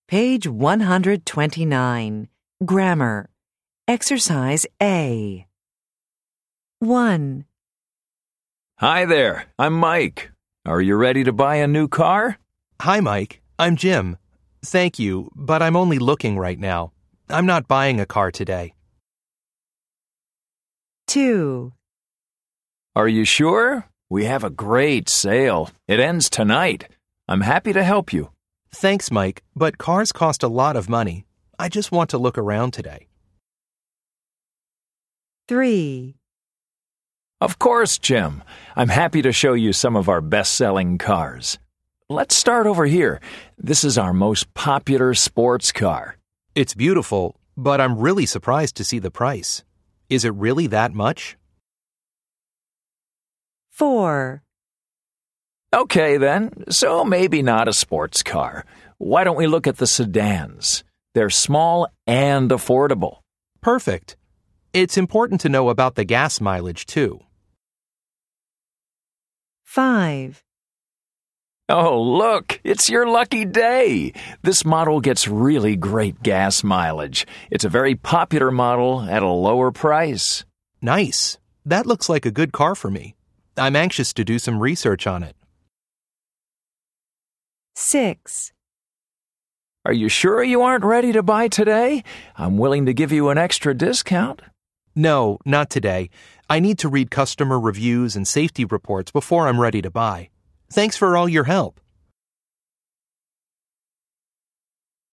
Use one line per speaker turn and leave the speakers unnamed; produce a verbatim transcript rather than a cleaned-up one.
Page one hundred twenty-nine. Grammar. Exercise A. one.
Hi there, I'm Mike. Are you ready to buy a new car?
Hi, Mike. I'm Jim. Thank you, but I'm only looking right now. I'm not buying a car today.
two.
Are you sure? We have a great sale. It ends tonight. I'm happy to help you.
Thanks, Mike, but cars cost a lot of money. I just want to look around today.
three.
Of course, Jim. I'm happy to show you some of our best-selling cars. Let's start over here. This is our most popular sports car.
It's beautiful, but I'm really surprised to see the price. Is it really that much?
four.
Okay, then. So maybe not a sports car. Why don't we look at the sedans? They're small and affordable.
Perfect. It's important to know about the gas mileage, too.
five.
Oh, look, it's your lucky day. This model gets really great gas mileage. It's a very popular model at a lower price.
Nice. That looks like a good car for me. I'm anxious to do some research on it.
six.
Are you sure you aren't ready to buy today? I'm willing to give you an extra discount.
No, not today. I need to read customer reviews and safety reports before I'm ready to buy. Thanks for all your help.